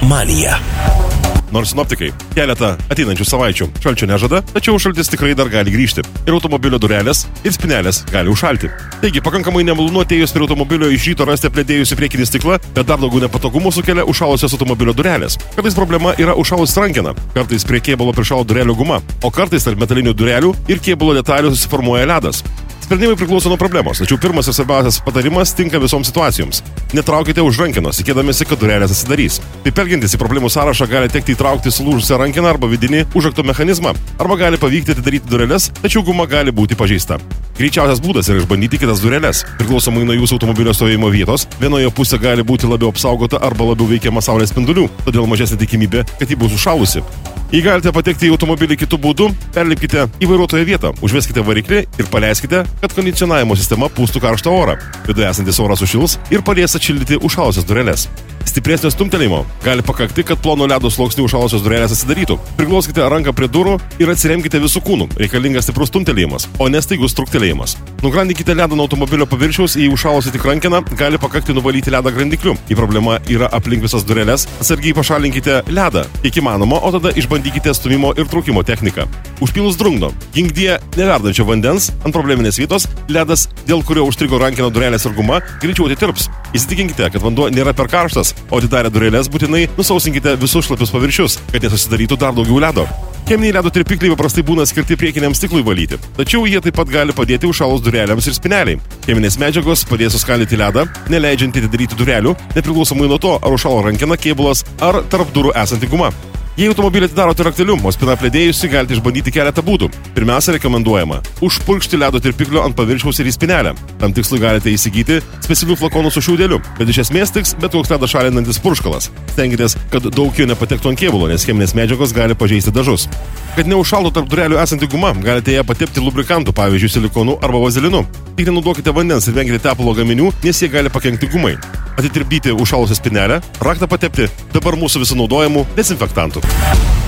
manija. Nors sinoptikai keletą ateinančių savaičių šalčio nežada, tačiau šaltis tikrai dar gali grįžti. Ir automobilio durelės ir spinelės gali užšalti. Taigi, pakankamai nemalonu atėjus prie automobilio iš ryto rasti apledėjusi priekinį stiklą, bet dar daugiau nepatogumų sukelia užšalusios automobilio durelės. Kartais problema yra užšalusi rankena, kartais prie kėbulo prišalo durelio guma, o kartais tarp metalinių durelių ir kėbulo detalių susiformuoja ledas. Sprendimai priklauso nuo problemos, tačiau pirmas ir svarbiausias patarimas tinka visoms situacijoms. Netraukite už rankenos, tikėdamėsi, kad durelės atsidarys. Taip elgiantis į problemų sąrašą gali tekti įtraukti sulūžusią rankeną arba vidinį užrakto mechanizmą, arba gali pavykti atidaryti dureles, tačiau guma gali būti pažeista. Greičiausias būdas yra išbandyti kitas dureles. Priklausomai nuo jūsų automobilio stovėjimo vietos, vienoje pusė gali būti labiau apsaugota arba labiau veikiama saulės spindulių, todėl mažesnė tikimybė, kad ji bus užšalusi. Jei galite patekti į automobilį kitų būdų, perlipkite į vairuotojo vietą, užveskite variklį ir paleiskite, kad kondicionavimo sistema pūstų karštą orą. Viduje esantis oras sušils ir padės atšildyti užšalusias dureles. Stipresnio stumtelėjimo gali pakakti, kad plono ledo sluoksnių užšalusios durelės atsidarytų. Priglauskite ranką prie durų ir atsiremkite visų kūnų. Reikalingas stiprus stumtelėjimas, o ne staigus truktelėjimas. Nugrandinkite ledą nuo automobilio paviršiaus, į užšalusią tik rankeną gali pakakti nuvalyti ledą grandikliu. Jei problema yra aplink visas dureles, atsargiai pašalinkite ledą, kiek įmanoma, o tada išbandykite stumimo ir trūkimo techniką. Užpylus drungno, ginkdie neverdančio vandens ant probleminės vietos, ledas, dėl kurio užstrigo rankena durelės ir guma, greičiau atitirps. Įsitikinkite, kad vanduo nėra per karštas, o atidarę dureles būtinai nusausinkite visus šlapius paviršius, kad nesusidarytų dar daugiau ledo. Cheminiai ledo tirpikliai paprastai būna skirti priekiniam stiklui valyti, tačiau jie taip pat gali padėti užšalus durelėms ir spineliai. Cheminės medžiagos padės suskaldyti ledą, neleidžiant atidaryti durelių, nepriklausomai nuo to, ar užšalo rankena, kėbulas ar tarp durų esanti guma. Jei automobilį atidarote rakteliu, o spina plėdėjusi, galite išbandyti keletą būdų. Pirmiausia, rekomenduojama užpurkšti ledo tirpiklio ant paviršiaus ir į spinelę. Tam tikslui galite įsigyti specialių flakonų su šiaudeliu, bet iš esmės tiks bet koks ledą šalinantis purškalas. Stenkitės, kad daug jo nepatektų ant kėbulo, nes cheminės medžiagos gali pažeisti dažus. Kad neužšaltų tarp durelių esanti guma, galite ją patepti lubrikantu, pavyzdžiui, silikonu arba vazelinu. Tik nenaudokite vandens ir venkite tepalo gaminių, nes jie gali pakenkti gumai. Atitirpdyti užšalusią spinelę, raktą patepti dabar mūsų visų naudojamų dezinfektantų.